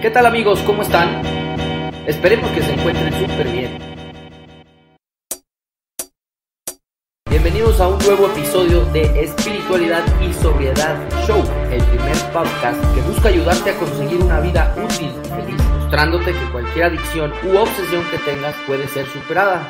¿Qué tal amigos? ¿Cómo están? Esperemos que se encuentren súper bien. Bienvenidos a un nuevo episodio de Espiritualidad y Sobriedad Show, el primer podcast que busca ayudarte a conseguir una vida útil y feliz, mostrándote que cualquier adicción u obsesión que tengas puede ser superada.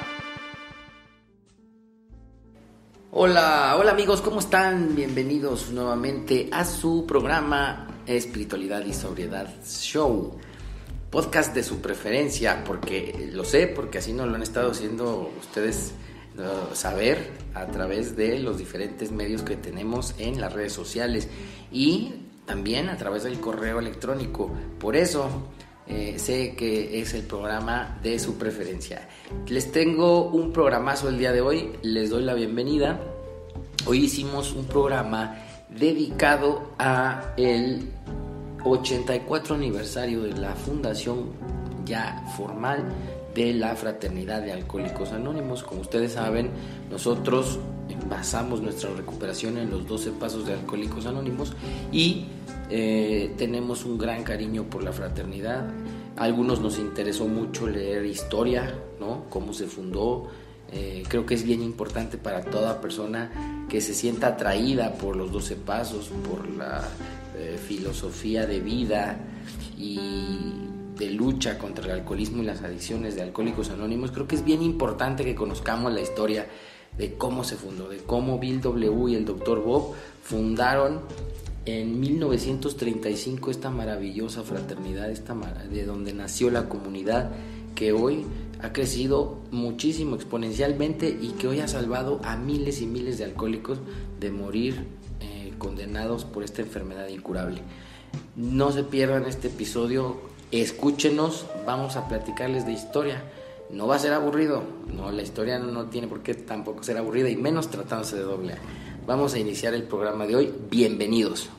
Hola amigos, ¿cómo están? Bienvenidos nuevamente a su programa Espiritualidad y Sobriedad Show, podcast de su preferencia, porque lo sé, porque así nos lo han estado haciendo ustedes saber a través de los diferentes medios que tenemos en las redes sociales y también a través del correo electrónico. Por eso sé que es el programa de su preferencia. Les tengo un programazo el día de hoy, les doy la bienvenida. Hoy hicimos un programa dedicado a el 84 aniversario de la fundación ya formal de la Fraternidad de Alcohólicos Anónimos. Como ustedes saben, nosotros basamos nuestra recuperación en los 12 pasos de Alcohólicos Anónimos y tenemos un gran cariño por la fraternidad. A algunos nos interesó mucho leer historia, ¿no? Cómo se fundó. Creo que es bien importante para toda persona que se sienta atraída por los 12 pasos, por la filosofía de vida y de lucha contra el alcoholismo y las adicciones de Alcohólicos Anónimos. Creo que es bien importante que conozcamos la historia de cómo se fundó, de cómo Bill W. y el Dr. Bob fundaron en 1935 esta maravillosa fraternidad, de donde nació la comunidad que hoy ha crecido muchísimo, exponencialmente, y que hoy ha salvado a miles y miles de alcohólicos de morir condenados por esta enfermedad incurable. No se pierdan este episodio, escúchenos, vamos a platicarles de historia. No va a ser aburrido, no, la historia no tiene por qué tampoco ser aburrida, y menos tratándose de AA. Vamos a iniciar el programa de hoy, bienvenidos.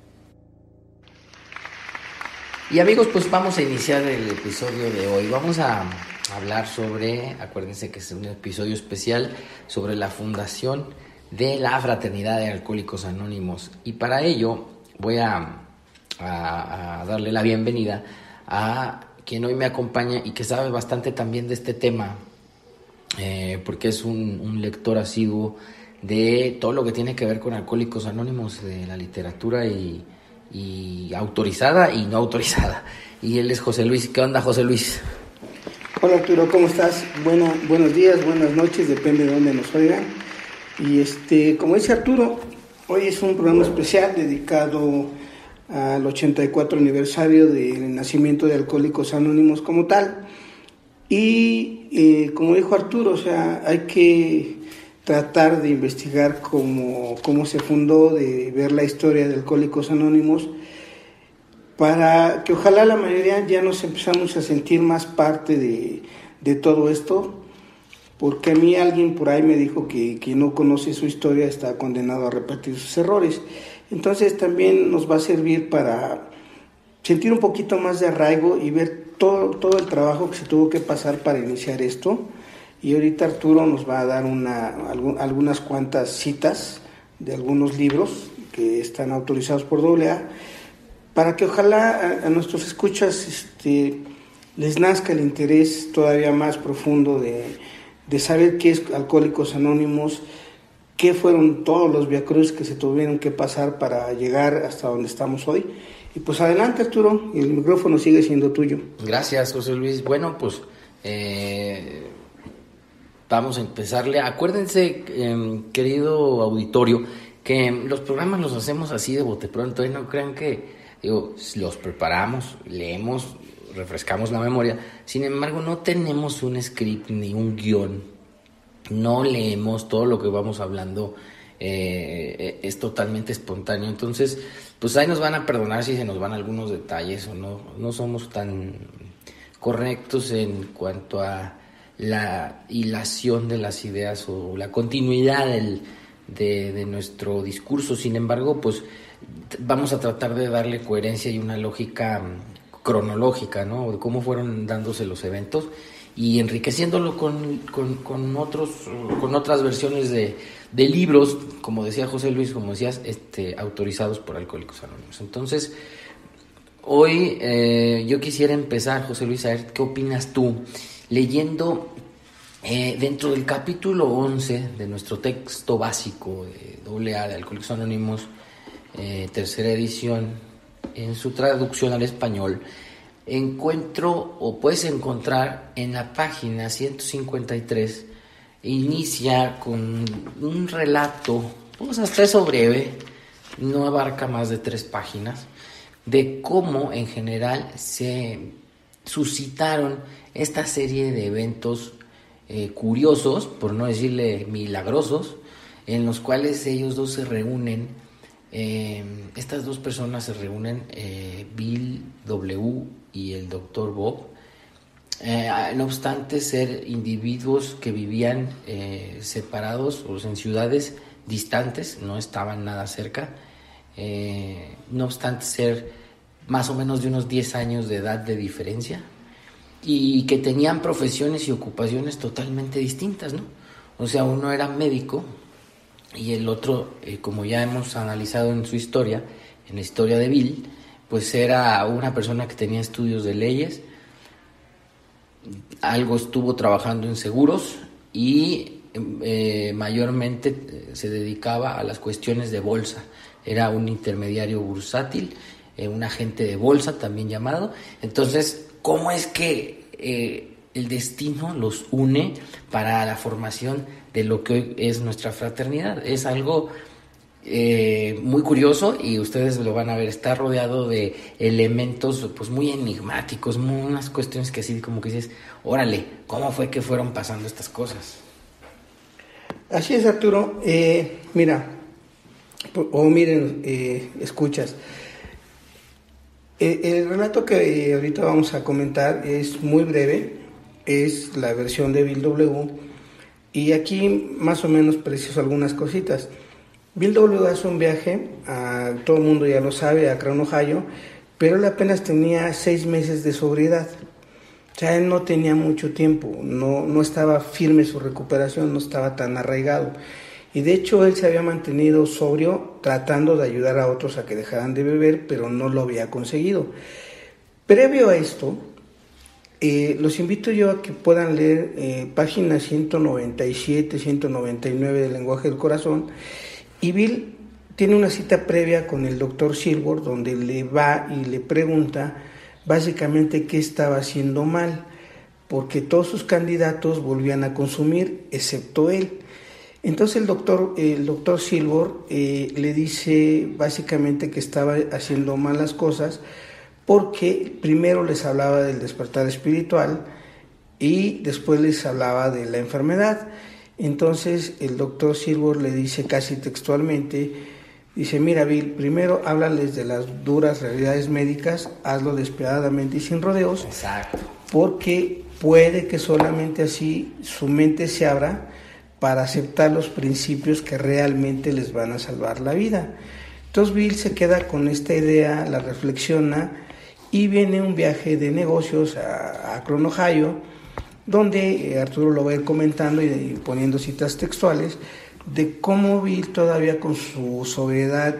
Y amigos, pues vamos a iniciar el episodio de hoy. Vamos a hablar sobre, acuérdense que es un episodio especial sobre la fundación de la Fraternidad de Alcohólicos Anónimos. Y para ello voy a darle la bienvenida a quien hoy me acompaña y que sabe bastante también de este tema, porque es un lector asiduo de todo lo que tiene que ver con Alcohólicos Anónimos, de la literatura y autorizada y no autorizada. Y él es José Luis. ¿Qué onda, José Luis? Hola Arturo, ¿cómo estás? Buenos días, buenas noches, depende de dónde nos oigan. Y como dice Arturo, hoy es un programa especial dedicado al 84 aniversario del nacimiento de Alcohólicos Anónimos como tal. Y como dijo Arturo, o sea, hay que tratar de investigar cómo se fundó, de ver la historia de Alcohólicos Anónimos, para que ojalá la mayoría ya nos empezamos a sentir más parte de todo esto, porque a mí alguien por ahí me dijo que quien no conoce su historia está condenado a repetir sus errores. Entonces también nos va a servir para sentir un poquito más de arraigo y ver todo el trabajo que se tuvo que pasar para iniciar esto. Y ahorita Arturo nos va a dar algunas cuantas citas de algunos libros que están autorizados por AA, para que ojalá a nuestros escuchas les nazca el interés todavía más profundo de saber qué es Alcohólicos Anónimos, qué fueron todos los viacrucis que se tuvieron que pasar para llegar hasta donde estamos hoy. Y pues adelante, Arturo, y el micrófono sigue siendo tuyo. Gracias, José Luis. Bueno, pues vamos a empezarle. Acuérdense, querido auditorio, que los programas los hacemos así de bote pronto, y no crean que los preparamos, leemos, refrescamos la memoria. Sin embargo, no tenemos un script ni un guión, no leemos todo lo que vamos hablando, es totalmente espontáneo. Entonces, pues ahí nos van a perdonar si se nos van algunos detalles o no somos tan correctos en cuanto a la hilación de las ideas o la continuidad de nuestro discurso. Sin embargo, pues vamos a tratar de darle coherencia y una lógica cronológica, ¿no? De cómo fueron dándose los eventos y enriqueciéndolo con otras versiones de libros, como decía José Luis, como decías, autorizados por Alcohólicos Anónimos. Entonces, Hoy yo quisiera empezar, José Luis, a ver qué opinas tú, leyendo dentro del capítulo 11 de nuestro texto básico de AA de Alcohólicos Anónimos, tercera edición, en su traducción al español, encuentro o puedes encontrar en la página 153, inicia con un relato, pues hasta eso breve, no abarca más de 3 páginas, de cómo en general se suscitaron esta serie de eventos curiosos, por no decirle milagrosos, en los cuales ellos dos se reúnen, estas dos personas se reúnen, Bill W. y el Dr. Bob, no obstante ser individuos que vivían separados o en ciudades distantes, no estaban nada cerca, no obstante ser más o menos de unos 10 años de edad de diferencia, y que tenían profesiones y ocupaciones totalmente distintas, ¿no? O sea, uno era médico y el otro, como ya hemos analizado en su historia, en la historia de Bill, pues era una persona que tenía estudios de leyes, algo estuvo trabajando en seguros y mayormente se dedicaba a las cuestiones de bolsa. Era un intermediario bursátil, un agente de bolsa también llamado. Entonces, ¿cómo es que el destino los une para la formación de lo que hoy es nuestra fraternidad? Es algo muy curioso y ustedes lo van a ver, está rodeado de elementos pues muy enigmáticos, unas cuestiones que así como que dices, órale, ¿cómo fue que fueron pasando estas cosas? Así es, Arturo. Mira, miren, escuchas. El relato que ahorita vamos a comentar es muy breve, es la versión de Bill W. Y aquí más o menos preciso algunas cositas. Bill W. hace un viaje, todo el mundo ya lo sabe, a Crown, Ohio, pero él apenas tenía 6 meses de sobriedad. O sea, él no tenía mucho tiempo, no estaba firme su recuperación, no estaba tan arraigado. Y de hecho él se había mantenido sobrio tratando de ayudar a otros a que dejaran de beber, pero no lo había conseguido. Previo a esto, los invito yo a que puedan leer páginas 197, 199 del Lenguaje del Corazón. Y Bill tiene una cita previa con el Dr. Silver, donde le va y le pregunta básicamente qué estaba haciendo mal, porque todos sus candidatos volvían a consumir, excepto él. Entonces el doctor Silver le dice básicamente que estaba haciendo mal las cosas, porque primero les hablaba del despertar espiritual y después les hablaba de la enfermedad. Entonces el doctor Silver le dice casi textualmente, dice, mira Bill, primero háblales de las duras realidades médicas, hazlo despiadadamente y sin rodeos. Exacto. Porque puede que solamente así su mente se abra para aceptar los principios que realmente les van a salvar la vida. Entonces Bill se queda con esta idea, la reflexiona y viene un viaje de negocios a Akron, Ohio, donde Arturo lo va a ir comentando y poniendo citas textuales de cómo Bill todavía con su sobriedad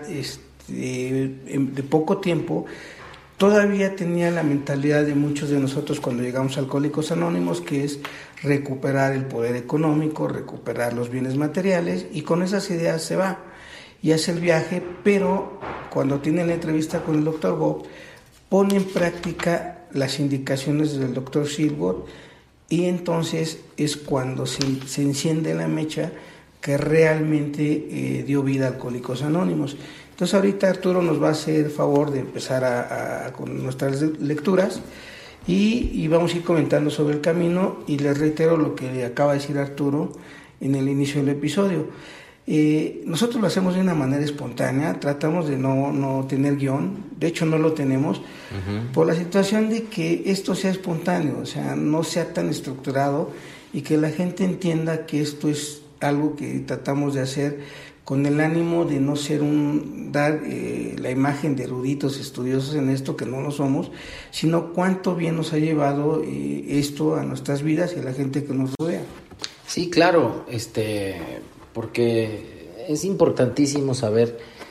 de poco tiempo todavía tenía la mentalidad de muchos de nosotros cuando llegamos a Alcohólicos Anónimos, que es recuperar el poder económico, recuperar los bienes materiales, y con esas ideas se va y hace el viaje, pero cuando tiene la entrevista con el Dr. Bob, pone en práctica las indicaciones del Dr. Silver. Y entonces es cuando se enciende la mecha que realmente dio vida a Alcohólicos Anónimos. Entonces ahorita Arturo nos va a hacer el favor de empezar con nuestras lecturas y vamos a ir comentando sobre el camino, y les reitero lo que acaba de decir Arturo en el inicio del episodio. Nosotros lo hacemos de una manera espontánea, tratamos de no tener guión, de hecho no lo tenemos, por la situación de que esto sea espontáneo, o sea, no sea tan estructurado, y que la gente entienda que esto es algo que tratamos de hacer con el ánimo de no ser dar la imagen de eruditos estudiosos en esto, que no lo somos, sino cuánto bien nos ha llevado esto a nuestras vidas y a la gente que nos rodea. Sí, claro, porque es importantísimo saber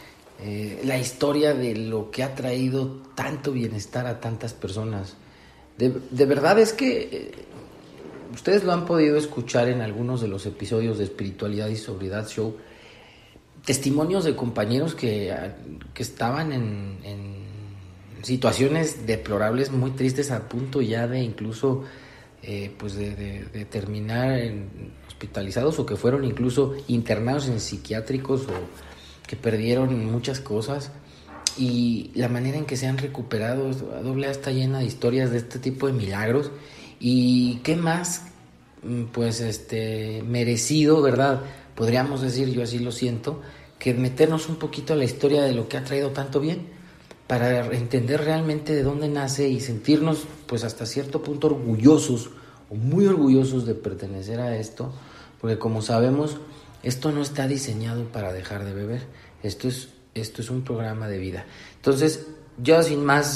la historia de lo que ha traído tanto bienestar a tantas personas. De verdad es que ustedes lo han podido escuchar en algunos de los episodios de Espiritualidad y Sobriedad Show, testimonios de compañeros que estaban en situaciones deplorables, muy tristes, a punto ya de incluso pues de terminar hospitalizados, o que fueron incluso internados en psiquiátricos, o que perdieron muchas cosas, y la manera en que se han recuperado. AA está llena de historias de este tipo de milagros, y qué más pues merecido, ¿verdad? Podríamos decir, yo así lo siento, que meternos un poquito a la historia de lo que ha traído tanto bien, para entender realmente de dónde nace y sentirnos pues hasta cierto punto orgullosos, o muy orgullosos de pertenecer a esto, porque como sabemos, esto no está diseñado para dejar de beber. Esto es un programa de vida. Entonces, yo sin más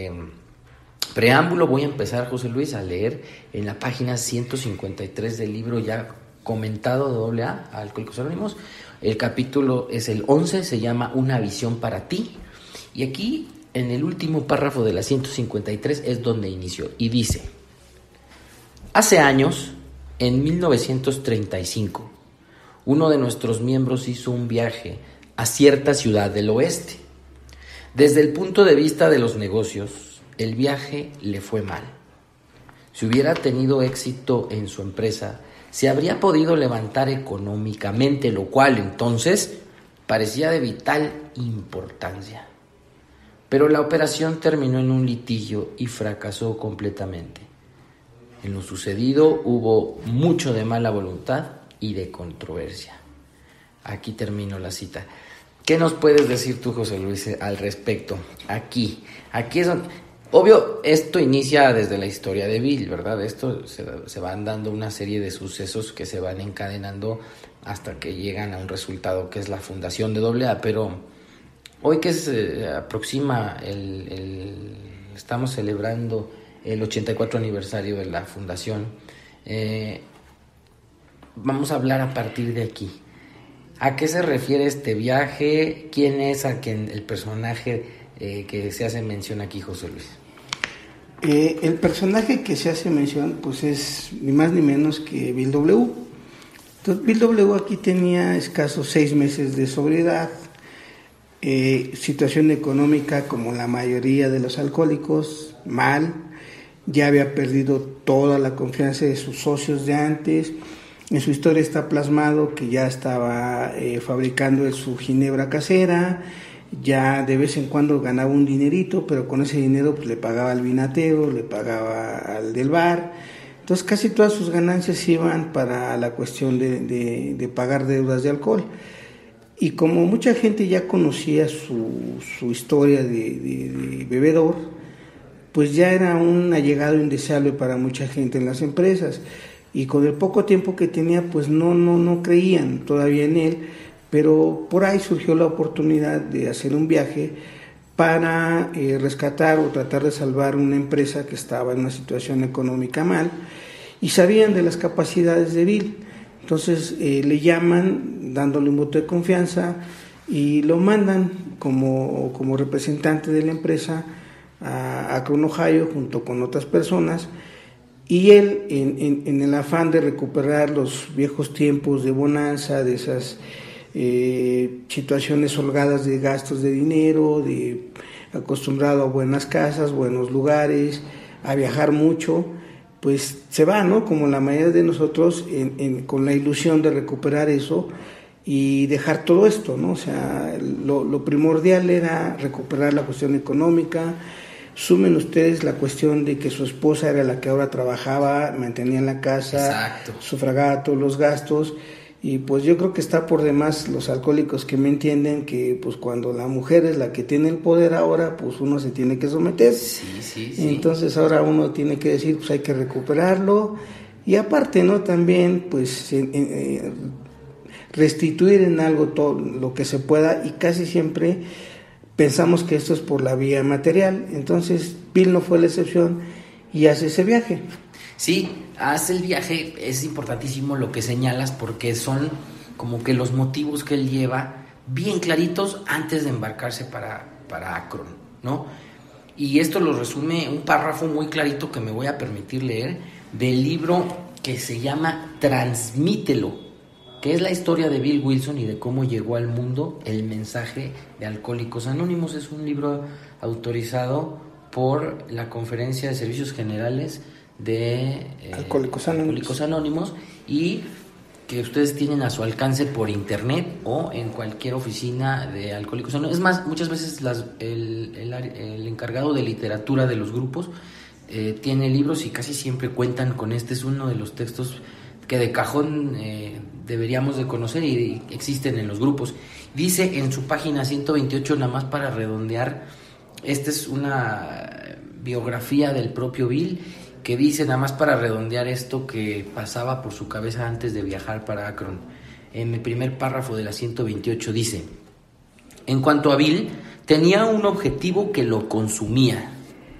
preámbulo voy a empezar, José Luis, a leer en la página 153 del libro ya comentado de AA, Alcohólicos Anónimos. El capítulo es el 11, se llama Una visión para ti. Y aquí, en el último párrafo de la 153, es donde inició. Y dice: hace años, en 1935, uno de nuestros miembros hizo un viaje a cierta ciudad del oeste. Desde el punto de vista de los negocios, el viaje le fue mal. Si hubiera tenido éxito en su empresa, se habría podido levantar económicamente, lo cual entonces parecía de vital importancia. Pero la operación terminó en un litigio y fracasó completamente. En lo sucedido hubo mucho de mala voluntad y de controversia. Aquí termino la cita. ¿Qué nos puedes decir tú, José Luis, al respecto? Aquí es donde... Obvio, esto inicia desde la historia de Bill, ¿verdad? Esto se van dando una serie de sucesos que se van encadenando hasta que llegan a un resultado que es la fundación de AA. Pero hoy que se aproxima estamos celebrando el 84 aniversario de la fundación, vamos a hablar a partir de aquí. ¿A qué se refiere este viaje? ¿Quién es el personaje que se hace mención aquí, José Luis? El personaje que se hace mención pues es ni más ni menos que Bill W. Entonces, Bill W. aquí tenía escasos 6 meses de sobriedad, situación económica como la mayoría de los alcohólicos, mal, ya había perdido toda la confianza de sus socios de antes. En su historia está plasmado que ya estaba fabricando su ginebra casera, ya de vez en cuando ganaba un dinerito, pero con ese dinero pues le pagaba al vinatero, le pagaba al del bar. Entonces casi todas sus ganancias iban para la cuestión de pagar deudas de alcohol. Y como mucha gente ya conocía su historia de bebedor, pues ya era un allegado indeseable para mucha gente en las empresas. Y con el poco tiempo que tenía, pues no creían todavía en él, pero por ahí surgió la oportunidad de hacer un viaje para rescatar o tratar de salvar una empresa que estaba en una situación económica mal, y sabían de las capacidades de Bill. Entonces le llaman dándole un voto de confianza y lo mandan como representante de la empresa a Akron, Ohio, junto con otras personas. Y él, en el afán de recuperar los viejos tiempos de bonanza, de esas situaciones holgadas de gastos de dinero, de acostumbrado a buenas casas, buenos lugares, a viajar mucho, pues se va, ¿no? Como la mayoría de nosotros, con la ilusión de recuperar eso y dejar todo esto, ¿no? O sea, lo primordial era recuperar la cuestión económica. Sumen ustedes la cuestión de que su esposa era la que ahora trabajaba, mantenía la casa, exacto, sufragaba todos los gastos, y pues yo creo que está por demás los alcohólicos que me entienden que pues cuando la mujer es la que tiene el poder ahora, pues uno se tiene que someter. Sí. Entonces ahora uno tiene que decir, pues hay que recuperarlo, y aparte, ¿no? También pues restituir en algo todo lo que se pueda, y casi siempre pensamos que esto es por la vía material. Entonces Bill no fue la excepción y hace ese viaje. Sí, hace el viaje. Es importantísimo lo que señalas, porque son como que los motivos que él lleva bien claritos antes de embarcarse para Akron, ¿no? Y esto lo resume un párrafo muy clarito que me voy a permitir leer del libro que se llama Transmítelo, que es la historia de Bill Wilson y de cómo llegó al mundo el mensaje de Alcohólicos Anónimos. Es un libro autorizado por la Conferencia de Servicios Generales de Alcohólicos Anónimos y que ustedes tienen a su alcance por internet o en cualquier oficina de Alcohólicos Anónimos. Es más, muchas veces el encargado de literatura de los grupos tiene libros y casi siempre cuentan con este. Es uno de los textos que de cajón deberíamos de conocer y existen en los grupos. Dice en su página 128, nada más para redondear, esta es una biografía del propio Bill, que dice, nada más para redondear esto que pasaba por su cabeza antes de viajar para Akron. En el primer párrafo de la 128 dice: en cuanto a Bill, tenía un objetivo que lo consumía: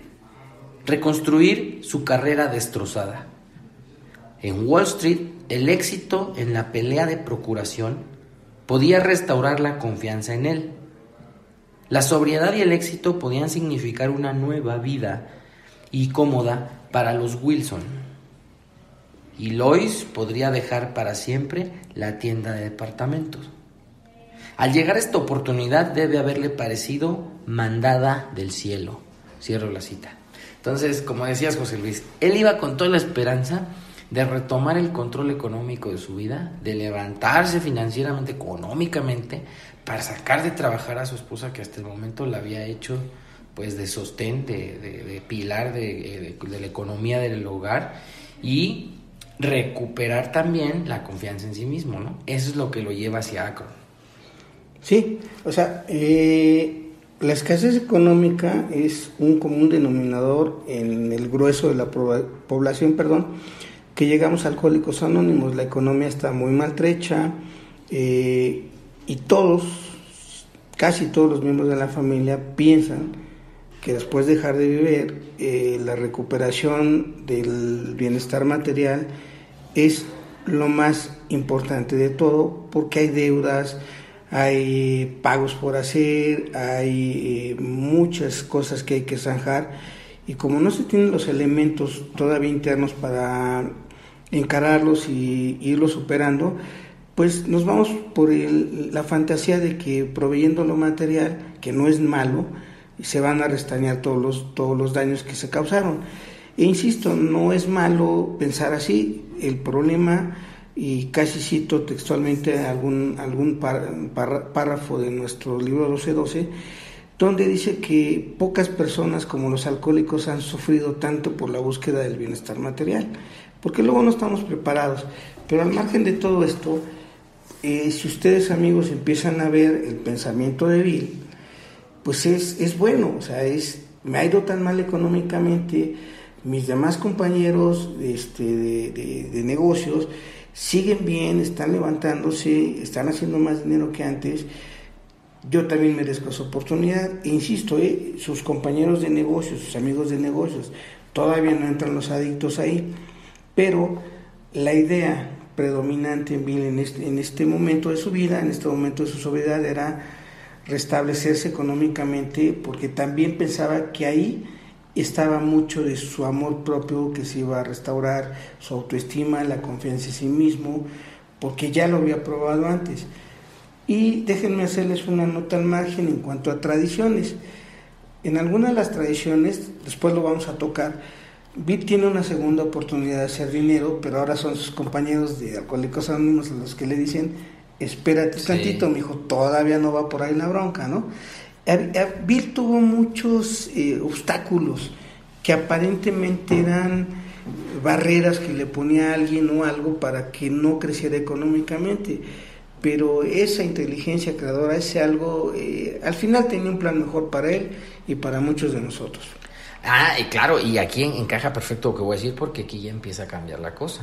reconstruir su carrera destrozada. En Wall Street, el éxito en la pelea de procuración podía restaurar la confianza en él. La sobriedad y el éxito podían significar una nueva vida y cómoda para los Wilson. Y Lois podría dejar para siempre la tienda de departamentos. Al llegar a esta oportunidad debe haberle parecido mandada del cielo. Cierro la cita. Entonces, como decías, José Luis, él iba con toda la esperanza de retomar el control económico de su vida, de levantarse financieramente, económicamente, para sacar de trabajar a su esposa, que hasta el momento la había hecho pues de sostén, de pilar de la economía del hogar, y recuperar también la confianza en sí mismo, ¿no? Eso es lo que lo lleva hacia Akron. Sí, o sea, la escasez económica es un común denominador en el grueso de la población, que llegamos a Alcohólicos Anónimos. La economía está muy maltrecha y casi todos los miembros de la familia piensan que después de dejar de beber, la recuperación del bienestar material es lo más importante de todo, porque hay deudas, hay pagos por hacer, hay muchas cosas que hay que zanjar, y como no se tienen los elementos todavía internos para encararlos y irlos superando, pues nos vamos por la fantasía de que proveyendo lo material, que no es malo, se van a restañar todos los daños que se causaron. E insisto, no es malo pensar así. El problema, y casi cito textualmente algún párrafo de nuestro libro 1212, donde dice que pocas personas como los alcohólicos han sufrido tanto por la búsqueda del bienestar material, porque luego no estamos preparados. Pero al margen de todo esto, si ustedes, amigos, empiezan a ver el pensamiento de Bill, pues es bueno. O sea, me ha ido tan mal económicamente, mis demás compañeros de negocios siguen bien, están levantándose, están haciendo más dinero que antes, yo también merezco esa oportunidad. E insisto, sus compañeros de negocios, sus amigos de negocios, todavía no entran los adictos ahí, pero la idea predominante en Bill en este momento de su vida, en este momento de su sobriedad, era restablecerse económicamente, porque también pensaba que ahí estaba mucho de su amor propio, que se iba a restaurar, su autoestima, la confianza en sí mismo, porque ya lo había probado antes. Y déjenme hacerles una nota al margen en cuanto a tradiciones. En algunas de las tradiciones, después lo vamos a tocar, Bill tiene una segunda oportunidad de hacer dinero, pero ahora son sus compañeros de Alcohólicos Anónimos los que le dicen: espérate tantito, mijo, todavía no va por ahí la bronca, ¿no? Bill tuvo muchos obstáculos que aparentemente eran barreras que le ponía a alguien o algo para que no creciera económicamente, pero esa inteligencia creadora, ese algo, al final tenía un plan mejor para él y para muchos de nosotros. Y claro, y aquí encaja perfecto lo que voy a decir, porque aquí ya empieza a cambiar la cosa.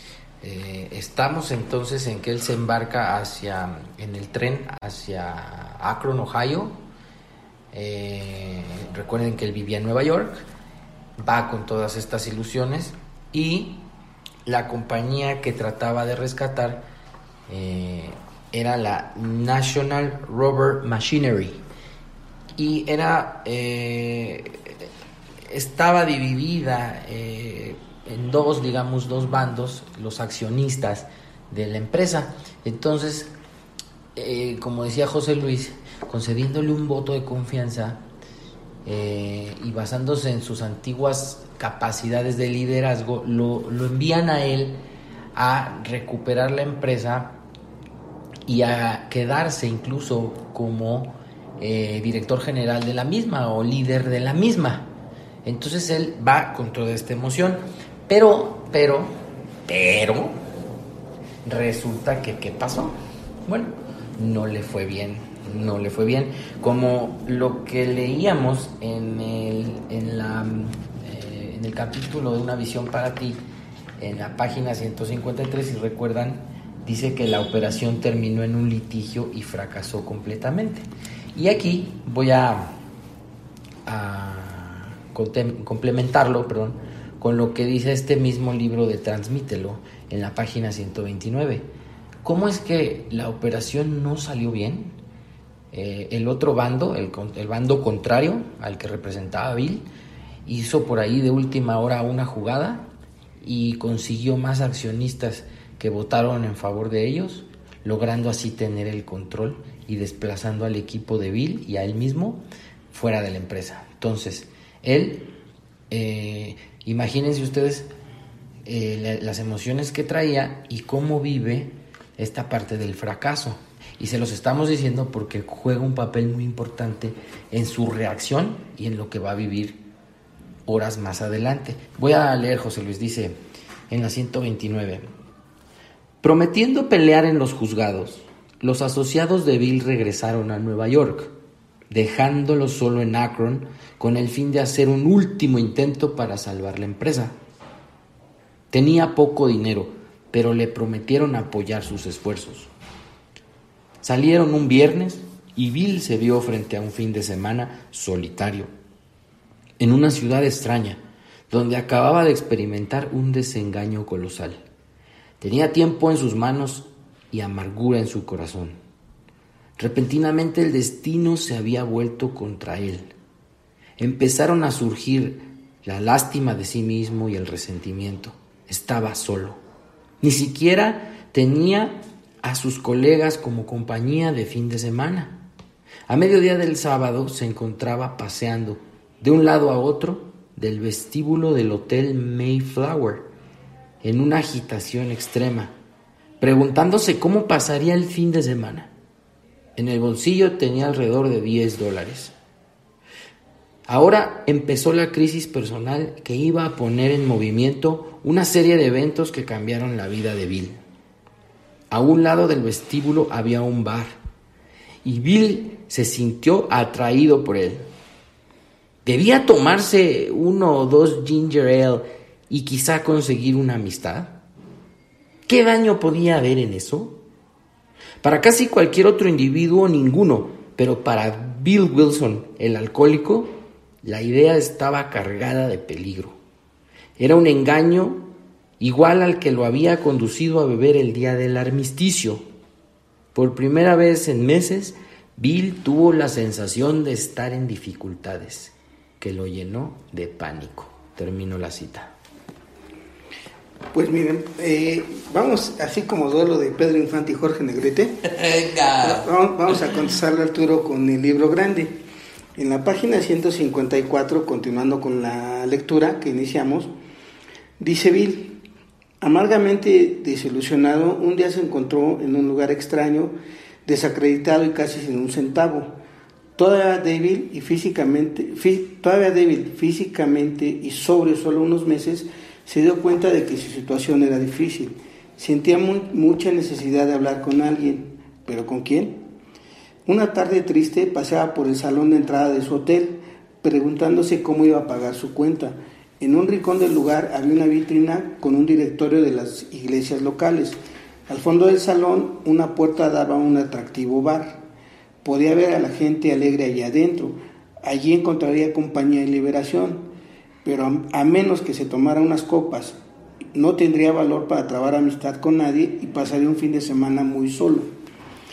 Estamos entonces en que él se embarca en el tren hacia Akron, Ohio. Recuerden que él vivía en Nueva York, va con todas estas ilusiones, y la compañía que trataba de rescatar era la National Rubber Machinery y estaba dividida en dos bandos, los accionistas de la empresa. Entonces, como decía José Luis, concediéndole un voto de confianza y basándose en sus antiguas capacidades de liderazgo, lo envían a él a recuperar la empresa y a quedarse incluso como director general de la misma o líder de la misma. Entonces él va con toda esta emoción, pero resulta que ¿qué pasó? Bueno, no le fue bien, como lo que leíamos en el capítulo de Una visión para ti, en la página 153, si recuerdan, dice que la operación terminó en un litigio y fracasó completamente. Y aquí voy a complementarlo, con lo que dice este mismo libro de Transmítelo en la página 129. ¿Cómo es que la operación no salió bien? El otro bando, el bando contrario al que representaba Bill, hizo por ahí de última hora una jugada y consiguió más accionistas que votaron en favor de ellos, logrando así tener el control y desplazando al equipo de Bill y a él mismo fuera de la empresa. Entonces, él, imagínense ustedes las emociones que traía y cómo vive esta parte del fracaso. Y se los estamos diciendo porque juega un papel muy importante en su reacción y en lo que va a vivir horas más adelante. Voy a leer, José Luis, dice en la 129: prometiendo pelear en los juzgados, los asociados de Bill regresaron a Nueva York, dejándolo solo en Akron con el fin de hacer un último intento para salvar la empresa. Tenía poco dinero, pero le prometieron apoyar sus esfuerzos. Salieron un viernes y Bill se vio frente a un fin de semana solitario, en una ciudad extraña, donde acababa de experimentar un desengaño colosal. Tenía tiempo en sus manos y amargura en su corazón. Repentinamente el destino se había vuelto contra él. Empezaron a surgir la lástima de sí mismo y el resentimiento. Estaba solo. Ni siquiera tenía a sus colegas como compañía de fin de semana. A mediodía del sábado se encontraba paseando de un lado a otro del vestíbulo del Hotel Mayflower, en una agitación extrema, preguntándose cómo pasaría el fin de semana. En el bolsillo tenía alrededor de $10. Ahora empezó la crisis personal que iba a poner en movimiento una serie de eventos que cambiaron la vida de Bill. A un lado del vestíbulo había un bar y Bill se sintió atraído por él. ¿Debía tomarse 1 o 2 ginger ale y quizá conseguir una amistad? ¿Qué daño podía haber en eso? Para casi cualquier otro individuo, ninguno, pero para Bill Wilson, el alcohólico, la idea estaba cargada de peligro. Era un engaño igual al que lo había conducido a beber el día del armisticio. Por primera vez en meses, Bill tuvo la sensación de estar en dificultades, que lo llenó de pánico. Termino la cita. Pues miren, vamos, así como duelo de Pedro Infante y Jorge Negrete, vamos a contestarle a Arturo con el libro grande. En la página 154, continuando con la lectura que iniciamos, dice Bill: amargamente desilusionado, un día se encontró en un lugar extraño, desacreditado y casi sin un centavo. Todavía débil físicamente y sobrio solo unos meses, se dio cuenta de que su situación era difícil. Sentía mucha necesidad de hablar con alguien, ¿pero con quién? Una tarde triste paseaba por el salón de entrada de su hotel, preguntándose cómo iba a pagar su cuenta. En un rincón del lugar había una vitrina con un directorio de las iglesias locales. Al fondo del salón, una puerta daba a un atractivo bar. Podía ver a la gente alegre allí adentro. Allí encontraría compañía y liberación, pero a menos que se tomara unas copas, no tendría valor para trabar amistad con nadie y pasaría un fin de semana muy solo.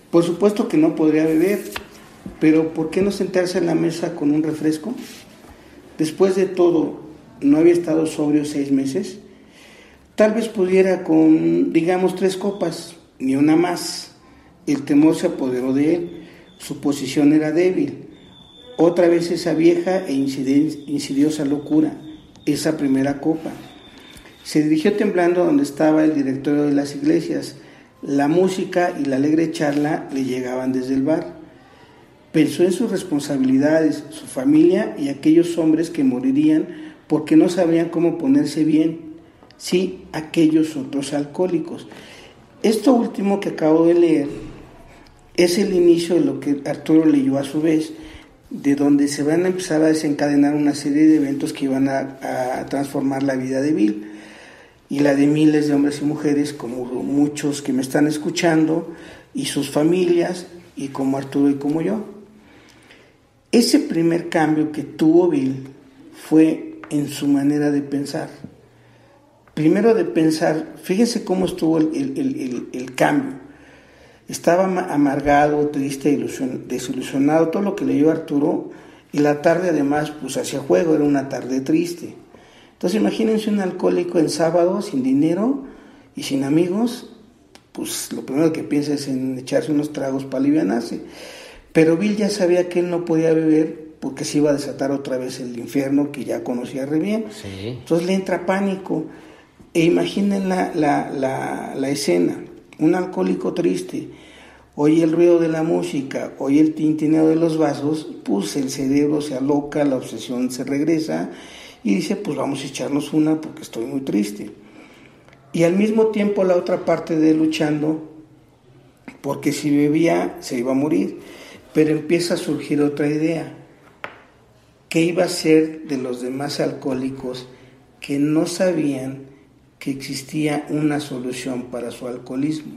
Por supuesto que no podría beber, pero ¿por qué no sentarse en la mesa con un refresco? Después de todo, ¿no había estado sobrio 6 meses? Tal vez pudiera con, digamos, 3 copas, ni una más. El temor se apoderó de él, su posición era débil. Otra vez esa vieja e insidiosa locura, esa primera copa. Se dirigió temblando donde estaba el directorio de las iglesias. La música y la alegre charla le llegaban desde el bar. Pensó en sus responsabilidades, su familia y aquellos hombres que morirían porque no sabían cómo ponerse bien. Sí, aquellos otros alcohólicos. Esto último que acabo de leer es el inicio de lo que Arturo leyó a su vez, de donde se van a empezar a desencadenar una serie de eventos que iban a transformar la vida de Bill y la de miles de hombres y mujeres, como muchos que me están escuchando, y sus familias, y como Arturo y como yo. Ese primer cambio que tuvo Bill fue en su manera de pensar. Primero de pensar, fíjense cómo estuvo el cambio. Estaba amargado, triste, desilusionado, todo lo que leyó Arturo, y la tarde además pues hacía juego, era una tarde triste. Entonces imagínense un alcohólico en sábado, sin dinero y sin amigos, pues lo primero que piensa es en echarse unos tragos para alivianarse. Pero Bill ya sabía que él no podía beber porque se iba a desatar otra vez el infierno que ya conocía re bien. Sí. Entonces le entra pánico. E imaginen la escena, un alcohólico triste, oye el ruido de la música, oye el tintineo de los vasos, pues el cerebro se aloca, la obsesión se regresa y dice, pues vamos a echarnos una porque estoy muy triste. Y al mismo tiempo la otra parte de él luchando, porque si bebía se iba a morir, pero empieza a surgir otra idea. ¿Qué iba a ser de los demás alcohólicos que no sabían que existía una solución para su alcoholismo?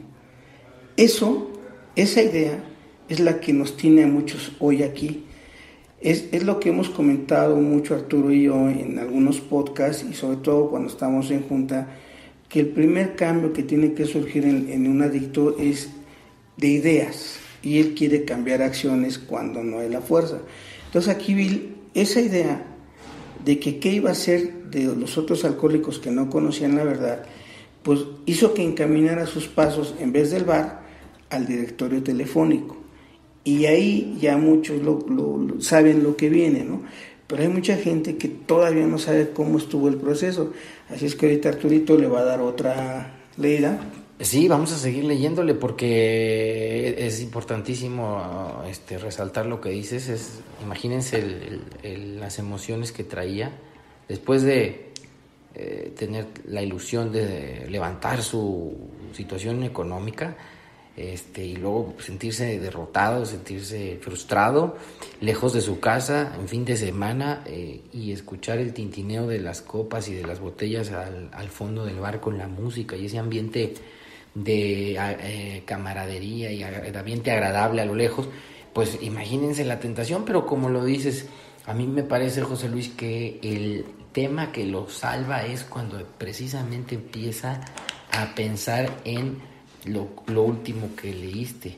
Esa idea es la que nos tiene a muchos hoy aquí. Es lo que hemos comentado mucho Arturo y yo en algunos podcasts y sobre todo cuando estamos en junta, que el primer cambio que tiene que surgir en un adicto es de ideas y él quiere cambiar acciones cuando no hay la fuerza. Entonces aquí Bill, esa idea de que qué iba a ser de los otros alcohólicos que no conocían la verdad, pues hizo que encaminara sus pasos en vez del bar al directorio telefónico. Y ahí ya muchos lo saben lo que viene, ¿no? Pero hay mucha gente que todavía no sabe cómo estuvo el proceso. Así es que ahorita Arturito le va a dar otra leída. Sí, vamos a seguir leyéndole porque es importantísimo resaltar lo que dices. Imagínense las emociones que traía después de tener la ilusión de levantar su situación económica. Y luego sentirse derrotado, sentirse frustrado, lejos de su casa, en fin de semana, y escuchar el tintineo de las copas y de las botellas al fondo del bar con la música y ese ambiente de camaradería y ambiente agradable a lo lejos. Pues imagínense la tentación, pero como lo dices, a mí me parece, José Luis, que el tema que lo salva es cuando precisamente empieza a pensar en lo último que leíste,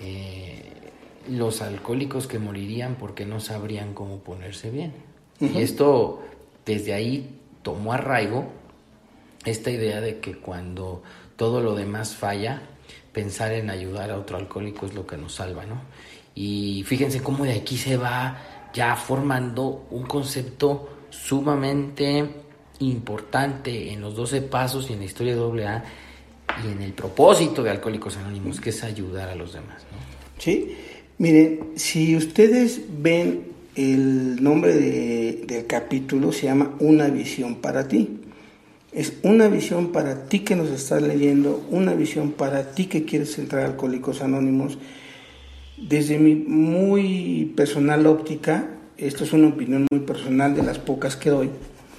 los alcohólicos que morirían porque no sabrían cómo ponerse bien. Uh-huh. Y esto, desde ahí tomó arraigo esta idea de que cuando todo lo demás falla, pensar en ayudar a otro alcohólico es lo que nos salva, ¿no? Y fíjense cómo de aquí se va ya formando un concepto sumamente importante en los 12 pasos y en la historia de AA y en el propósito de Alcohólicos Anónimos, que es ayudar a los demás, ¿no? Sí, miren, si ustedes ven el nombre del capítulo, se llama Una visión para ti. Es una visión para ti que nos estás leyendo, una visión para ti que quieres entrar a Alcohólicos Anónimos. Desde mi muy personal óptica, esto es una opinión muy personal de las pocas que doy,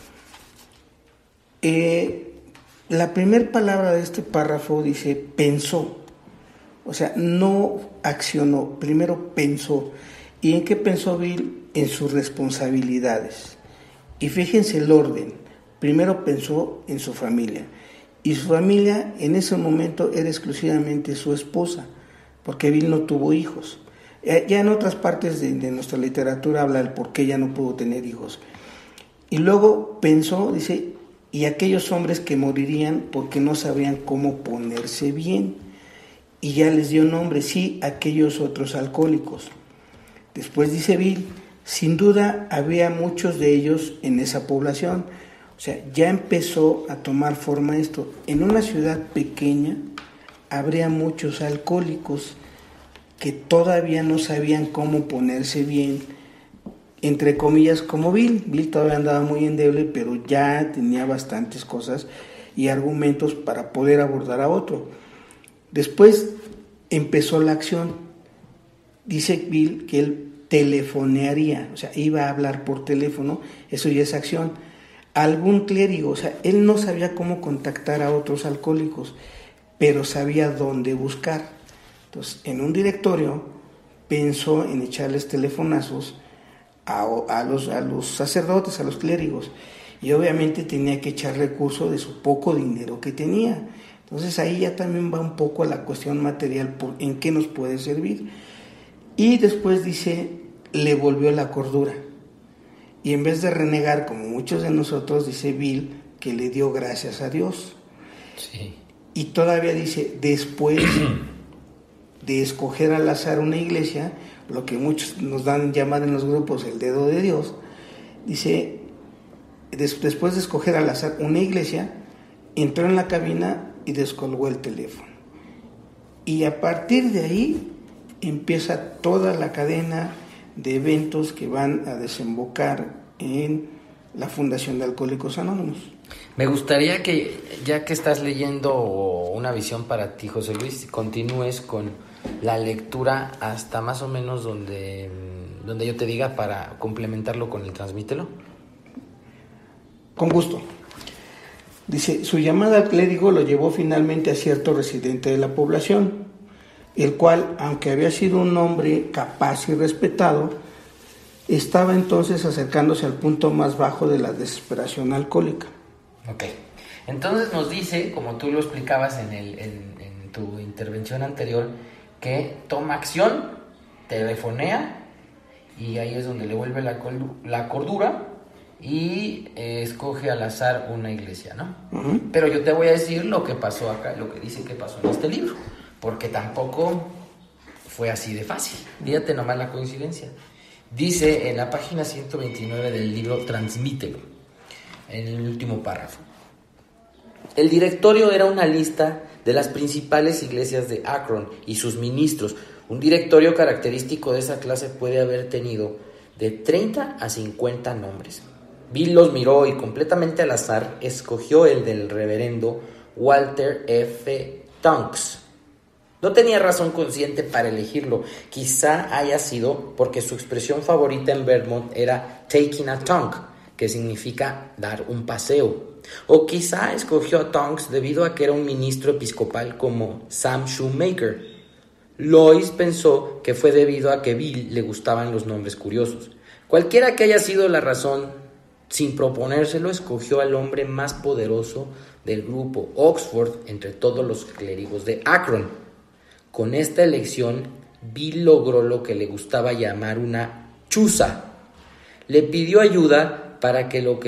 la primera palabra de este párrafo dice pensó, o sea, no accionó, primero pensó. ¿Y en qué pensó Bill? En sus responsabilidades. Y fíjense el orden, primero pensó en su familia, y su familia en ese momento era exclusivamente su esposa, porque Bill no tuvo hijos. Ya en otras partes de nuestra literatura habla del por qué ya no pudo tener hijos. Y luego pensó, dice, y aquellos hombres que morirían porque no sabían cómo ponerse bien. Y ya les dio nombre, sí, aquellos otros alcohólicos. Después dice Bill, sin duda había muchos de ellos en esa población. O sea, ya empezó a tomar forma esto. En una ciudad pequeña habría muchos alcohólicos que todavía no sabían cómo ponerse bien, entre comillas, como Bill. Bill todavía andaba muy endeble, pero ya tenía bastantes cosas y argumentos para poder abordar a otro. Después empezó la acción. Dice Bill que él telefonearía, o sea, iba a hablar por teléfono, eso ya es acción, a algún clérigo. O sea, él no sabía cómo contactar a otros alcohólicos, pero sabía dónde buscar. Entonces, en un directorio pensó en echarles telefonazos a los sacerdotes, a los clérigos, y obviamente tenía que echar recurso de su poco dinero que tenía. Entonces ahí ya también va un poco a la cuestión material, en qué nos puede servir. Y después dice, le volvió la cordura, y en vez de renegar como muchos de nosotros, dice Bill que le dio gracias a Dios. Sí. Y todavía dice, después de escoger al azar una iglesia, lo que muchos nos dan llamar en los grupos el dedo de Dios, dice, después de escoger al azar una iglesia, entró en la cabina y descolgó el teléfono. Y a partir de ahí empieza toda la cadena de eventos que van a desembocar en la Fundación de Alcohólicos Anónimos. Me gustaría que, ya que estás leyendo Una visión para ti, José Luis, continúes con la lectura hasta más o menos donde yo te diga, para complementarlo con el transmítelo. Con gusto. Dice, su llamada al clérigo lo llevó finalmente a cierto residente de la población, el cual, aunque había sido un hombre capaz y respetado, estaba entonces acercándose al punto más bajo de la desesperación alcohólica. Ok, entonces nos dice, como tú lo explicabas en tu intervención anterior, que toma acción, telefonea, y ahí es donde le vuelve la cordura y escoge al azar una iglesia, ¿no? Uh-huh. Pero yo te voy a decir lo que pasó acá, lo que dice que pasó en este libro, porque tampoco fue así de fácil. Fíjate nomás la coincidencia. Dice en la página 129 del libro Transmítelo, en el último párrafo: el directorio era una lista de las principales iglesias de Akron y sus ministros. Un directorio característico de esa clase puede haber tenido de 30 a 50 nombres. Bill los miró y, completamente al azar, escogió el del reverendo Walter F. Tonks. No tenía razón consciente para elegirlo. Quizá haya sido porque su expresión favorita en Vermont era taking a tonk, que significa dar un paseo. O quizá escogió a Tonks debido a que era un ministro episcopal como Sam Shoemaker. Lois pensó que fue debido a que Bill le gustaban los nombres curiosos. Cualquiera que haya sido la razón, sin proponérselo, escogió al hombre más poderoso del grupo, Oxford, entre todos los clérigos de Akron. Con esta elección, Bill logró lo que le gustaba llamar una chuza. Le pidió ayuda para que lo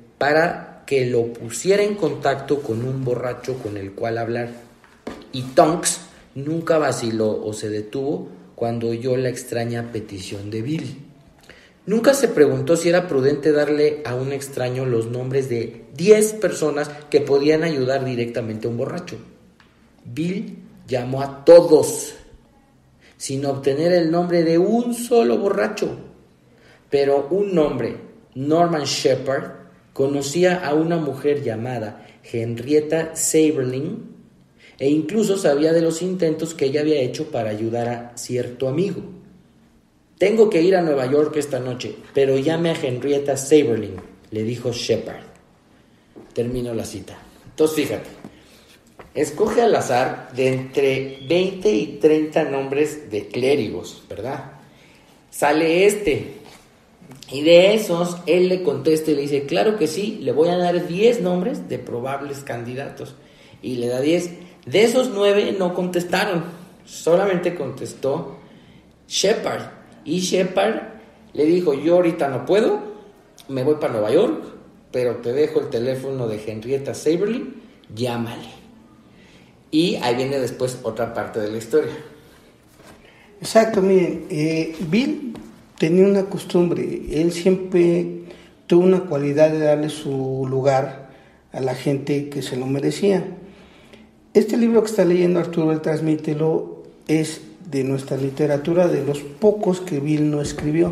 pusiera en contacto con un borracho con el cual hablar. Y Tonks nunca vaciló o se detuvo cuando oyó la extraña petición de Bill. Nunca se preguntó si era prudente darle a un extraño los nombres de 10 personas que podían ayudar directamente a un borracho. Bill llamó a todos, sin obtener el nombre de un solo borracho. Pero un hombre, Norman Shepard, conocía a una mujer llamada Henrietta Seiberling e incluso sabía de los intentos que ella había hecho para ayudar a cierto amigo. Tengo que ir a Nueva York esta noche, pero llame a Henrietta Seiberling, le dijo Shepard. Terminó la cita. Entonces fíjate, escoge al azar de entre 20 y 30 nombres de clérigos, ¿verdad? Sale este. Y de esos, él le contesta y le dice, claro que sí, le voy a dar 10 nombres de probables candidatos. Y le da 10. De esos 9 no contestaron. Solamente contestó Shepard. Y Shepard le dijo, yo ahorita no puedo, me voy para Nueva York, pero te dejo el teléfono de Henrietta Seiberling, llámale. Y ahí viene después otra parte de la historia. Exacto, miren, Bill tenía una costumbre, él siempre tuvo una cualidad de darle su lugar a la gente que se lo merecía. Este libro que está leyendo Arturo, el Transmítelo, es de nuestra literatura, de los pocos que Bill no escribió.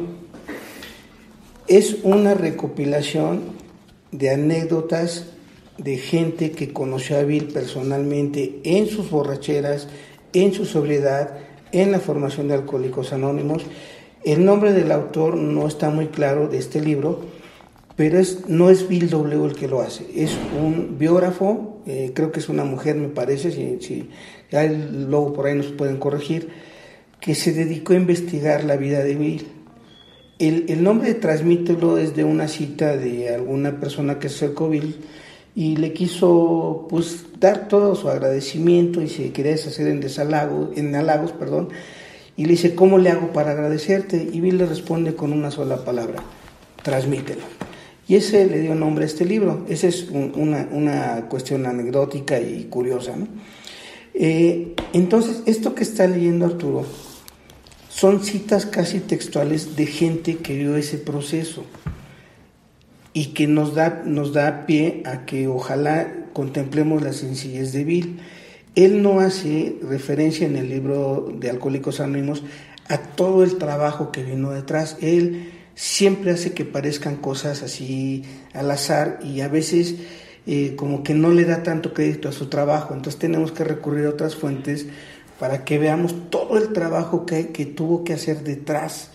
Es una recopilación de anécdotas de gente que conoció a Bill personalmente en sus borracheras, en su sobriedad, en la formación de Alcohólicos Anónimos. El nombre del autor no está muy claro de este libro, pero no es Bill W. el que lo hace, es un biógrafo, creo que es una mujer, me parece, si luego por ahí nos pueden corregir, que se dedicó a investigar la vida de Bill. El nombre de Transmítelo es de una cita de alguna persona que se acercó a Bill y le quiso pues dar todo su agradecimiento y se quería deshacer en halagos, y le dice, ¿cómo le hago para agradecerte? Y Bill le responde con una sola palabra, transmítelo. Y ese le dio nombre a este libro. Esa es una cuestión anecdótica y curiosa, ¿no? Entonces, esto que está leyendo Arturo son citas casi textuales de gente que vio ese proceso y que nos da pie a que ojalá contemplemos la sencillez de Bill. Él no hace referencia en el libro de Alcohólicos Anónimos a todo el trabajo que vino detrás. Él siempre hace que parezcan cosas así al azar y a veces como que no le da tanto crédito a su trabajo. Entonces tenemos que recurrir a otras fuentes para que veamos todo el trabajo que tuvo que hacer detrás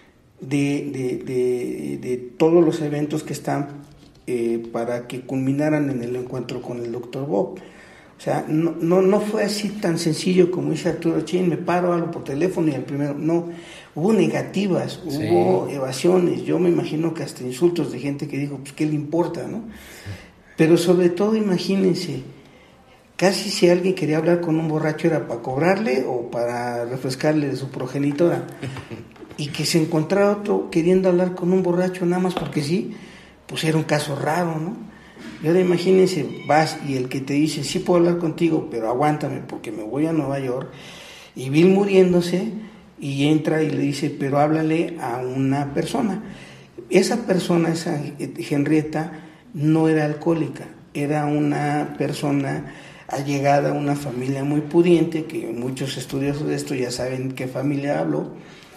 de todos los eventos que están para que culminaran en el encuentro con el Dr. Bob. O sea, no fue así tan sencillo como dice Arturo Chin, me paro algo por teléfono y el primero, no, hubo negativas, hubo evasiones, yo me imagino que hasta insultos de gente que dijo, pues qué le importa, ¿no? Pero sobre todo imagínense, casi si alguien quería hablar con un borracho era para cobrarle o para refrescarle de su progenitora, y que se encontrara otro queriendo hablar con un borracho nada más porque sí, pues era un caso raro, ¿no? Y ahora imagínense, vas y el que te dice, sí puedo hablar contigo, pero aguántame porque me voy a Nueva York, y Bill muriéndose, y entra y le dice, pero háblale a una persona. Esa persona, esa Henrietta, no era alcohólica, era una persona allegada a una familia muy pudiente, que muchos estudiosos de esto ya saben qué familia habló,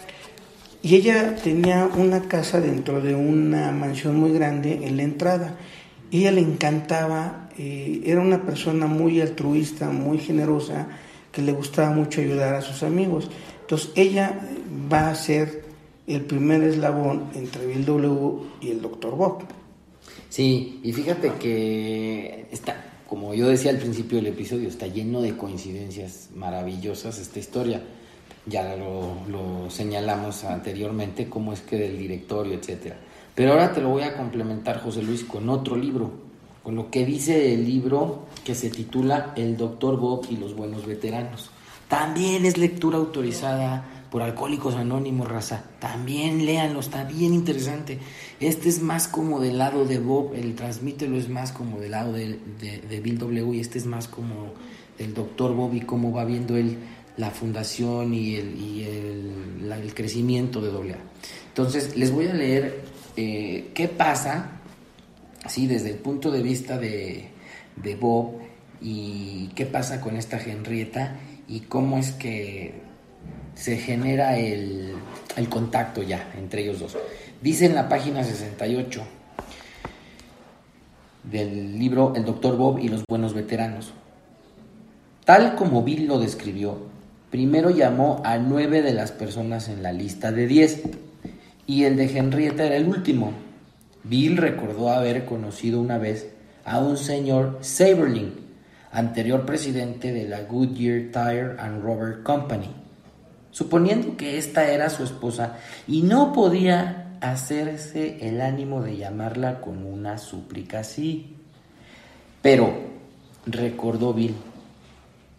y ella tenía una casa dentro de una mansión muy grande en la entrada. Ella le encantaba, era una persona muy altruista, muy generosa, que le gustaba mucho ayudar a sus amigos. Entonces ella va a ser el primer eslabón entre Bill W. y el Dr. Bob. Sí, y fíjate que está, como yo decía al principio del episodio, está lleno de coincidencias maravillosas esta historia. Ya lo señalamos anteriormente, cómo es que del directorio, etcétera. Pero ahora te lo voy a complementar, José Luis, con otro libro, con lo que dice el libro que se titula El Dr. Bob y los buenos veteranos. También es lectura autorizada por Alcohólicos Anónimos, raza. También léanlo, está bien interesante. Este es más como del lado de Bob, el Transmítelo es más como del lado de Bill W. y este es más como del Dr. Bob y cómo va viendo él la fundación y el crecimiento de AA. Entonces, les voy a leer qué pasa, sí, desde el punto de vista de Bob y qué pasa con esta Henrietta y cómo es que se genera el contacto ya entre ellos dos. Dice en la página 68 del libro El Dr. Bob y los buenos veteranos: tal como Bill lo describió, primero llamó a 9 de las personas en la lista de 10 y el de Henrietta era el último. Bill recordó haber conocido una vez a un señor Seiberling, anterior presidente de la Goodyear Tire and Rubber Company, suponiendo que esta era su esposa, y no podía hacerse el ánimo de llamarla con una súplica así. Pero, recordó Bill,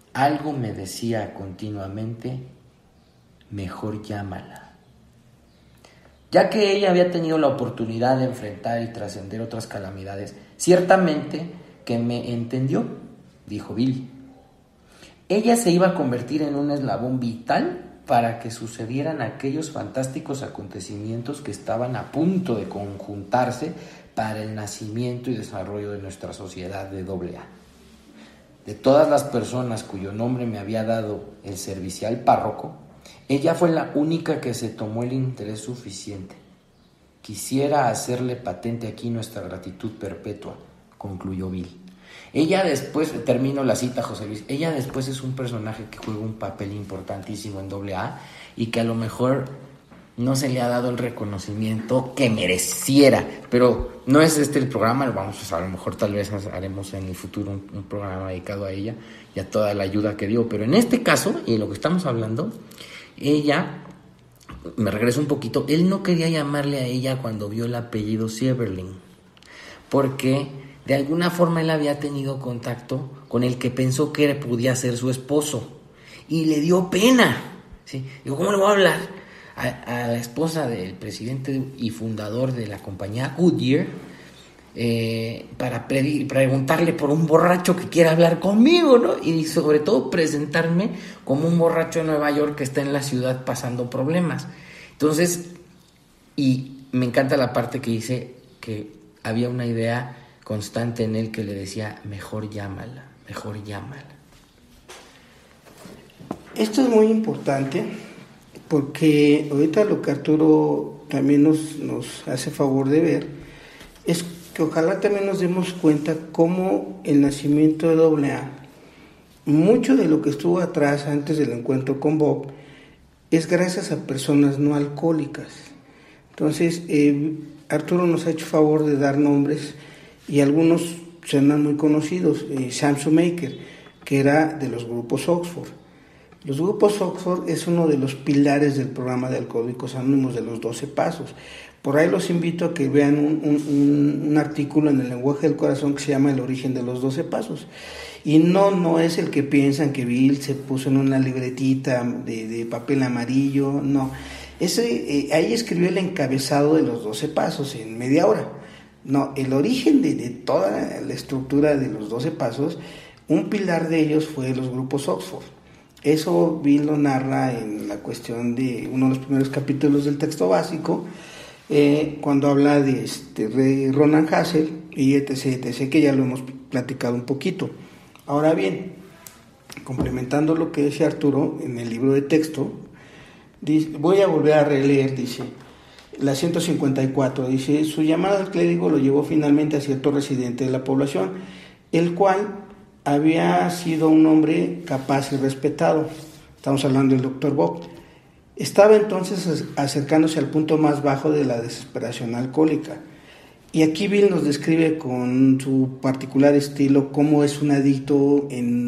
algo me decía continuamente: mejor llámala. Ya que ella había tenido la oportunidad de enfrentar y trascender otras calamidades, ciertamente que me entendió, dijo Bill. Ella se iba a convertir en un eslabón vital para que sucedieran aquellos fantásticos acontecimientos que estaban a punto de conjuntarse para el nacimiento y desarrollo de nuestra sociedad de AA. De todas las personas cuyo nombre me había dado el servicial párroco, ella fue la única que se tomó el interés suficiente. Quisiera hacerle patente aquí nuestra gratitud perpetua, concluyó Bill. Ella después, termino la cita, José Luis, ella después es un personaje que juega un papel importantísimo en AA y que a lo mejor no se le ha dado el reconocimiento que mereciera, pero no es este el programa, a lo mejor tal vez haremos en el futuro un programa dedicado a ella y a toda la ayuda que dio, pero en este caso, y lo que estamos hablando, ella, me regreso un poquito, él no quería llamarle a ella cuando vio el apellido Sieberling, porque de alguna forma él había tenido contacto con el que pensó que podía ser su esposo y le dio pena, ¿sí? Digo, ¿cómo le voy a hablar a la esposa del presidente y fundador de la compañía Goodyear para preguntarle por un borracho que quiera hablar conmigo, ¿no? Y sobre todo presentarme como un borracho de Nueva York que está en la ciudad pasando problemas? Entonces, y me encanta la parte que dice que había una idea constante en él que le decía: mejor llámala, mejor llámala. Esto es muy importante porque ahorita lo que Arturo también nos hace favor de ver es que ojalá también nos demos cuenta cómo el nacimiento de AA, mucho de lo que estuvo atrás antes del encuentro con Bob, es gracias a personas no alcohólicas. Entonces, Arturo nos ha hecho favor de dar nombres y algunos serán muy conocidos. Sam Shoemaker, que era de los grupos Oxford. Los grupos Oxford es uno de los pilares del programa de Alcohólicos Anónimos de los 12 Pasos. Por ahí los invito a que vean un artículo en el lenguaje del corazón que se llama El origen de los 12 Pasos. Y no es el que piensan que Bill se puso en una libretita de papel amarillo, no. Ahí escribió el encabezado de los 12 Pasos en media hora. No, el origen de toda la estructura de los 12 Pasos, un pilar de ellos fue los grupos Oxford. Eso Bill lo narra en la cuestión de uno de los primeros capítulos del texto básico, cuando habla de Ronan Hassel y etc., que ya lo hemos platicado un poquito. Ahora bien, complementando lo que decía Arturo en el libro de texto, voy a volver a releer, dice, la 154, dice: su llamada al clérigo lo llevó finalmente a cierto residente de la población, el cual había sido un hombre capaz y respetado. Estamos hablando del Dr. Bob. Estaba entonces acercándose al punto más bajo de la desesperación alcohólica. Y aquí Bill nos describe con su particular estilo cómo es un adicto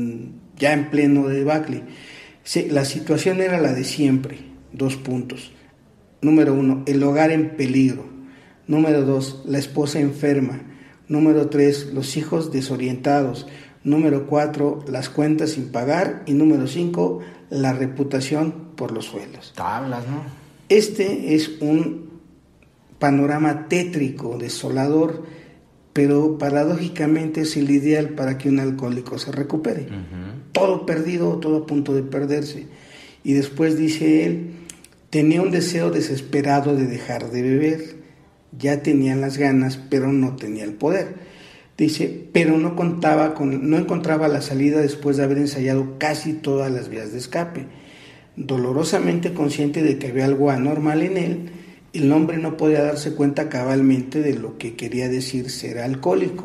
ya en pleno debacle. Sí, la situación era la de siempre. 2 puntos. Número 1, el hogar en peligro. Número 2, la esposa enferma. Número 3, los hijos desorientados. Número 4, las cuentas sin pagar. Y número 5, la reputación por los suelos. Tablas, ¿no? Este es un panorama tétrico, desolador, pero paradójicamente es el ideal para que un alcohólico se recupere. Uh-huh. Todo perdido, todo a punto de perderse. Y después dice él: tenía un deseo desesperado de dejar de beber. Ya tenía las ganas, pero no tenía el poder. Dice, pero no encontraba la salida después de haber ensayado casi todas las vías de escape. Dolorosamente consciente de que había algo anormal en él, el hombre no podía darse cuenta cabalmente de lo que quería decir ser alcohólico.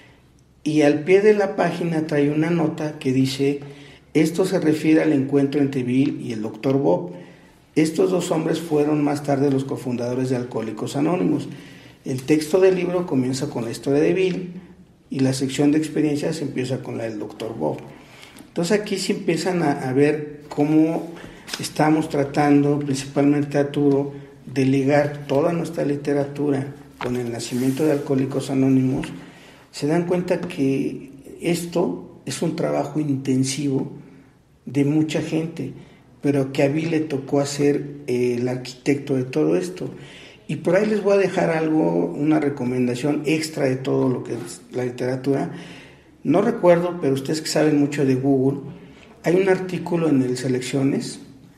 Y al pie de la página trae una nota que dice: esto se refiere al encuentro entre Bill y el Dr. Bob. Estos 2 hombres fueron más tarde los cofundadores de Alcohólicos Anónimos. El texto del libro comienza con la historia de Bill y la sección de experiencias empieza con la del Dr. Bob. Entonces aquí se empiezan a ver cómo estamos tratando, principalmente Arturo, de ligar toda nuestra literatura con el nacimiento de Alcohólicos Anónimos. Se dan cuenta que esto es un trabajo intensivo de mucha gente, pero que a mí le tocó ser el arquitecto de todo esto. Y por ahí les voy a dejar algo, una recomendación extra de todo lo que es la literatura. No recuerdo, pero ustedes que saben mucho de Google, hay un artículo en el Selecciones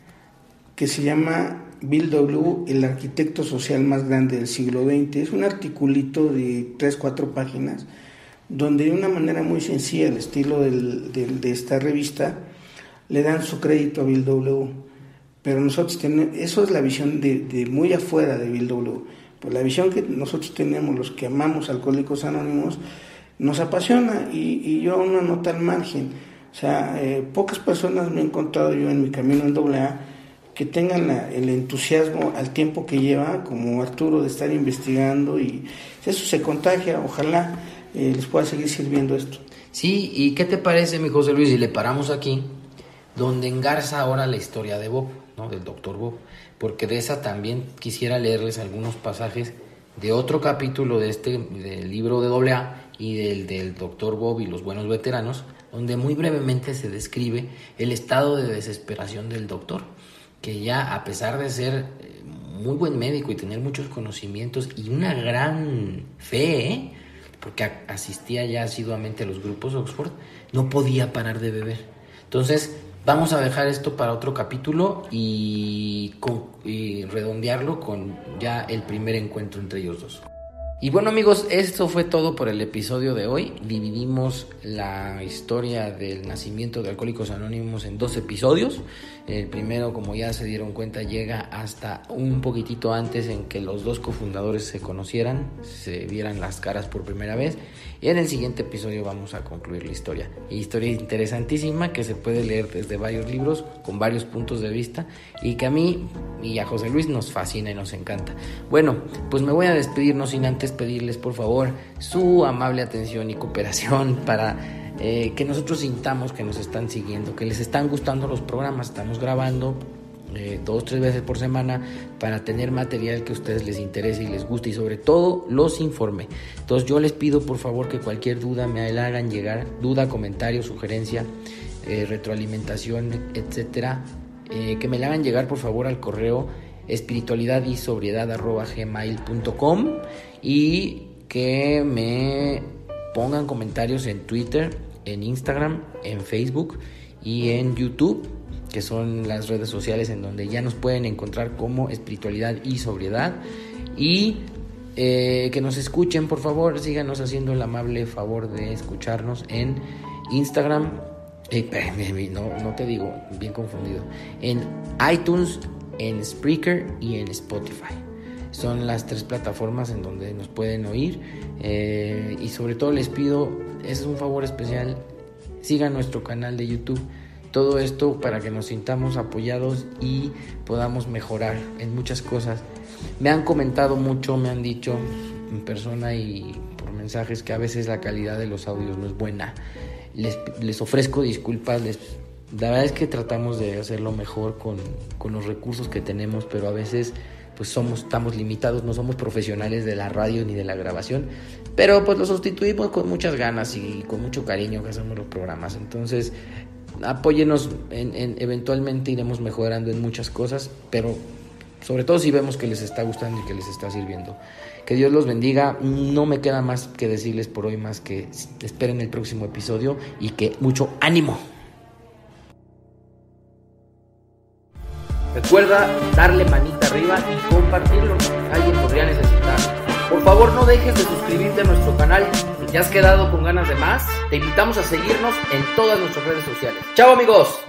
que se llama Bill W., el arquitecto social más grande del siglo XX. Es un articulito de 3-4 páginas, donde de una manera muy sencilla, al estilo de esta revista, le dan su crédito a Bill W. Pero nosotros tenemos, eso es la visión de muy afuera de Bill W. Pues la visión que nosotros tenemos, los que amamos Alcohólicos Anónimos, nos apasiona, y yo una nota al margen. O sea, pocas personas me he encontrado yo en mi camino en AA que tengan el entusiasmo al tiempo que lleva, como Arturo, de estar investigando, y eso se contagia. Ojalá les pueda seguir sirviendo esto. Sí, ¿y qué te parece, mi José Luis, si le paramos aquí, donde engarza ahora la historia de Bob, ¿no? Del doctor Bob? Porque de esa también quisiera leerles algunos pasajes de otro capítulo del libro de AA y del doctor Bob y los buenos veteranos, donde muy brevemente se describe el estado de desesperación del doctor, que ya, a pesar de ser muy buen médico y tener muchos conocimientos y una gran fe, porque asistía ya asiduamente a los grupos Oxford, no podía parar de beber. Entonces, vamos a dejar esto para otro capítulo y redondearlo con ya el primer encuentro entre ellos dos. Y bueno, amigos, esto fue todo por el episodio de hoy. Dividimos la historia del nacimiento de Alcohólicos Anónimos en 2 episodios. El primero, como ya se dieron cuenta, llega hasta un poquitito antes en que los 2 cofundadores se conocieran, se vieran las caras por primera vez. Y en el siguiente episodio vamos a concluir la historia. Historia interesantísima que se puede leer desde varios libros, con varios puntos de vista, y que a mí y a José Luis nos fascina y nos encanta. Bueno, pues me voy a despedir, no sin antes pedirles por favor su amable atención y cooperación para que nosotros sintamos que nos están siguiendo, que les están gustando los programas. Estamos grabando 2-3 veces por semana para tener material que a ustedes les interese y les guste, y sobre todo los informe. Entonces yo les pido por favor que cualquier duda me la hagan llegar, duda, comentario, sugerencia, retroalimentación, etcétera, que me la hagan llegar por favor al correo espiritualidadisobriedad@gmail.com, y que me pongan comentarios en Twitter, en Instagram, en Facebook y en YouTube, que son las redes sociales en donde ya nos pueden encontrar como Espiritualidad y Sobriedad. Y que nos escuchen, por favor, síganos haciendo el amable favor de escucharnos en Instagram, no te digo, bien confundido, en iTunes, en Spreaker y en Spotify. Son las 3 plataformas en donde nos pueden oír, y sobre todo les pido, es un favor especial, sigan nuestro canal de YouTube. Todo esto para que nos sintamos apoyados y podamos mejorar en muchas cosas. Me han comentado mucho, me han dicho en persona y por mensajes que a veces la calidad de los audios no es buena. Les ofrezco disculpas. La verdad es que tratamos de hacerlo mejor con los recursos que tenemos, pero a veces pues estamos limitados, no somos profesionales de la radio ni de la grabación, pero pues lo sustituimos con muchas ganas y con mucho cariño que hacemos los programas. Entonces apóyenos, eventualmente iremos mejorando en muchas cosas, pero sobre todo si vemos que les está gustando y que les está sirviendo. Que Dios los bendiga. No me queda más que decirles por hoy más que esperen el próximo episodio y que mucho ánimo. Recuerda darle manita arriba y compartirlo, alguien podría necesitarlo. Por favor, no dejes de suscribirte a nuestro canal. Si te has quedado con ganas de más, te invitamos a seguirnos en todas nuestras redes sociales. ¡Chao, amigos!